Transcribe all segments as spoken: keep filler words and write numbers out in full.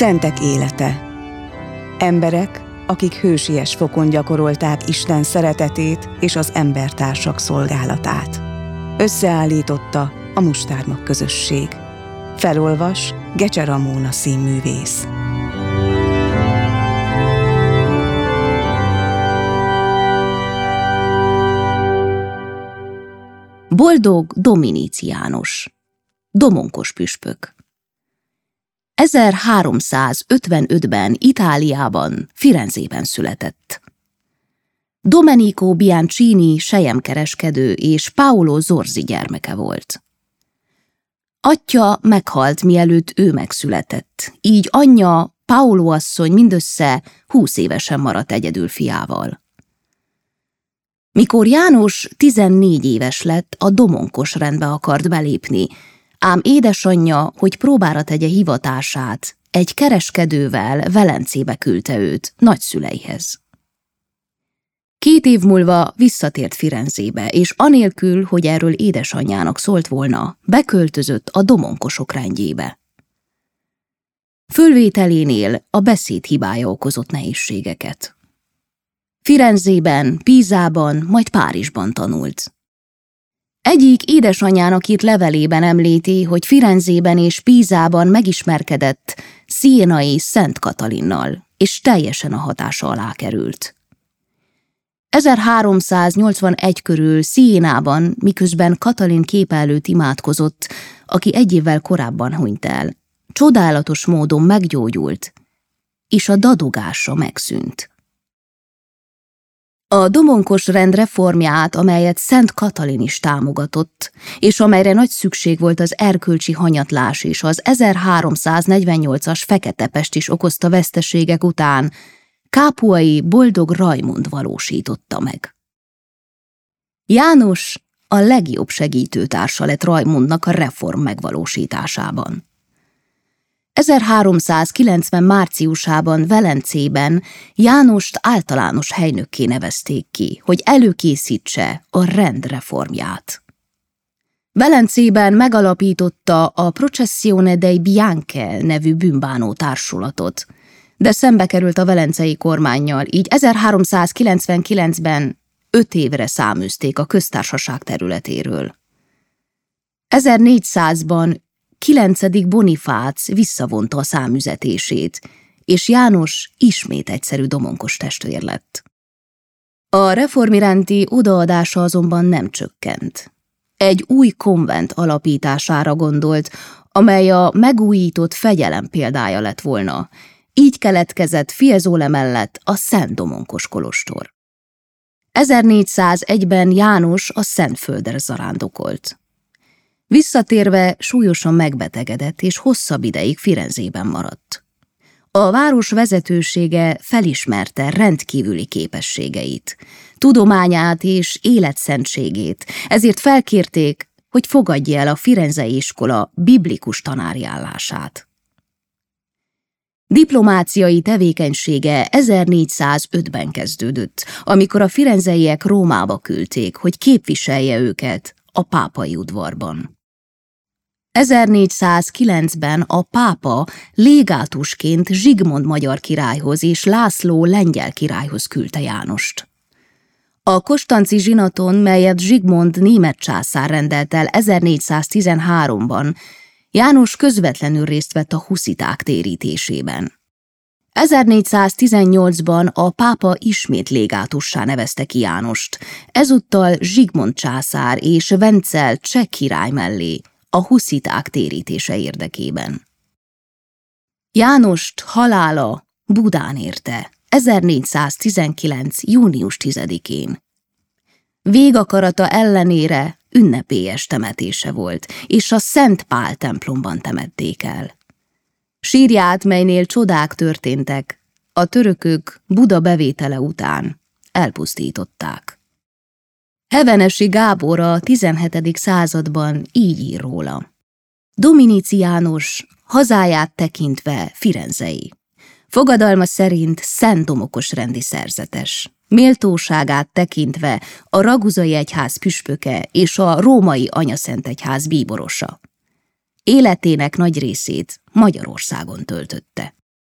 Szentek élete. Emberek, akik hősies fokon gyakorolták Isten szeretetét és az embertársak szolgálatát. Összeállította a Mustármag közösség. Felolvas Gecse Ramóna színművész. Boldog Dominici János, domonkos püspök. ezerháromszázötvenötben Itáliában, Firenzében született. Domenico Bianchini selyemkereskedő és Paolo Zorzi gyermeke volt. Atyja meghalt, mielőtt ő megszületett, így anyja, Paolo asszony mindössze húsz évesen maradt egyedül fiával. Mikor János tizennégy éves lett, a domonkos rendbe akart belépni, ám édesanyja, hogy próbára tegye hivatását, egy kereskedővel Velencébe küldte őt nagyszüleihez. Két év múlva visszatért Firenzébe, és anélkül, hogy erről édesanyjának szólt volna, beköltözött a domonkosok rendjébe. Fölvételénél a beszéd hibája okozott nehézségeket. Firenzében, Pízában, majd Párizsban tanult. Egyik édesanyjának írt levelében említi, hogy Firenzében és Pízában megismerkedett Sienai Szent Katalinnal, és teljesen a hatása alá került. ezerháromszáznyolcvanegy körül Sienában, miközben Katalin képe előtt imádkozott, aki egy évvel korábban hunyt el, csodálatos módon meggyógyult, és a dadogása megszűnt. A domonkos rend reformját, amelyet Szent Katalin is támogatott, és amelyre nagy szükség volt az erkölcsi hanyatlás és az ezerháromszáznegyvennyolcas Fekete Pest is okozta veszteségek után, kápuai Boldog Rajmund valósította meg. János a legjobb segítőtársa lett Rajmundnak a reform megvalósításában. ezerháromszázkilencven márciusában Velencében Jánost általános helynökké nevezték ki, hogy előkészítse a rend reformját. Velencében megalapította a Processione dei Bianche nevű bűnbánó társulatot, de szembe került a velencei kormánnyal, így ezerháromszázkilencvenkilencben öt évre száműzték a köztársaság területéről. ezernégyszázban kilencedik Bonifác visszavonta a számüzetését, és János ismét egyszerű domonkos testvér lett. A reform iránti odaadása azonban nem csökkent. Egy új konvent alapítására gondolt, amely a megújított fegyelem példája lett volna. Így keletkezett Fiesole mellett a Szent Domonkos kolostor. ezernégyszázegyben János a Szentföldre zarándokolt. Visszatérve súlyosan megbetegedett, és hosszabb ideig Firenzében maradt. A város vezetősége felismerte rendkívüli képességeit, tudományát és életszentségét, ezért felkérték, hogy fogadja el a firenzei iskola biblikus tanári állását. Diplomáciai tevékenysége ezernégyszázötben kezdődött, amikor a firenzeiek Rómába küldték, hogy képviselje őket a pápai udvarban. ezernégyszázkilencben a pápa légátusként Zsigmond magyar királyhoz és László lengyel királyhoz küldte Jánost. A konstanzi zsinaton, melyet Zsigmond német császár rendelt el ezernégyszáztizenháromban, János közvetlenül részt vett a husziták térítésében. ezernégyszáztizennyolcban a pápa ismét légátussá nevezte ki Jánost, ezúttal Zsigmond császár és Vencel cseh király mellé a husziták térítése érdekében. Jánost halála Budán érte ezernégyszáztizenkilenc. június tizedikén. Végakarata ellenére ünnepélyes temetése volt, és a Szent Pál templomban temették el. Sírját, melynél csodák történtek, a törökök Buda bevétele után elpusztították. Hevenesi Gábor a tizenhetedik században így ír róla. Dominici János hazáját tekintve firenzei. Fogadalma szerint szent domokos rendi szerzetes. Méltóságát tekintve a raguzai egyház püspöke és a római anyaszentegyház bíborosa. Életének nagy részét Magyarországon töltötte.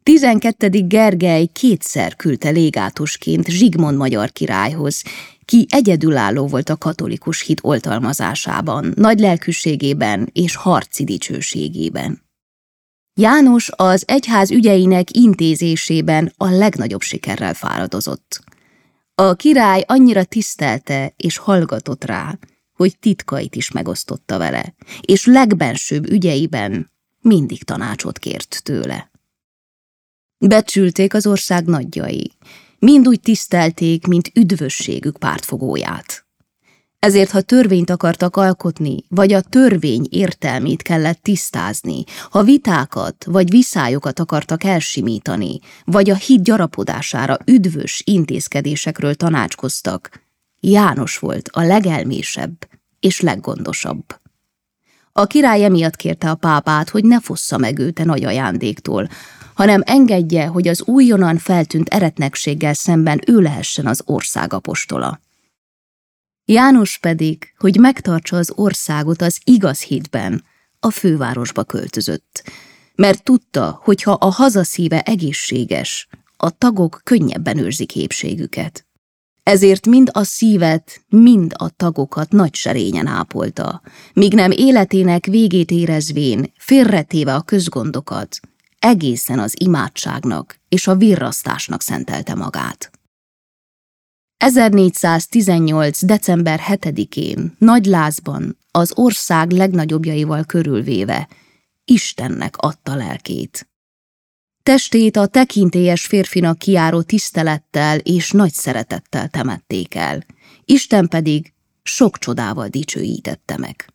tizenkettedik Gergely kétszer küldte légátusként Zsigmond magyar királyhoz, ki egyedülálló volt a katolikus hit oltalmazásában, nagy lelkűségében és harci dicsőségében. János az egyház ügyeinek intézésében a legnagyobb sikerrel fáradozott. A király annyira tisztelte és hallgatott rá, hogy titkait is megosztotta vele, és legbensőbb ügyeiben mindig tanácsot kért tőle. Becsülték az ország nagyjai, mind úgy tisztelték, mint üdvösségük pártfogóját. Ezért, ha törvényt akartak alkotni, vagy a törvény értelmét kellett tisztázni, ha vitákat vagy viszályokat akartak elsimítani, vagy a hit gyarapodására üdvös intézkedésekről tanácskoztak, János volt a legelmésebb és leggondosabb. A király emiatt kérte a pápát, hogy ne fossza meg őt a nagy ajándéktól, hanem engedje, hogy az újonnan feltűnt eretnekséggel szemben ő lehessen az ország apostola. János pedig, hogy megtartsa az országot az igaz hitben, a fővárosba költözött, mert tudta, hogy ha a hazaszíve egészséges, a tagok könnyebben őrzik épségüket. Ezért mind a szívet, mind a tagokat nagy serényen ápolta, míg nem életének végét érezvén, félretéve a közgondokat, egészen az imádságnak és a virrasztásnak szentelte magát. ezernégyszáztizennyolc. december hetedikén nagy lázban, az ország legnagyobbjaival körülvéve, Istennek adta lelkét. Testét a tekintélyes férfinak kijáró tisztelettel és nagy szeretettel temették el, Isten pedig sok csodával dicsőítette meg.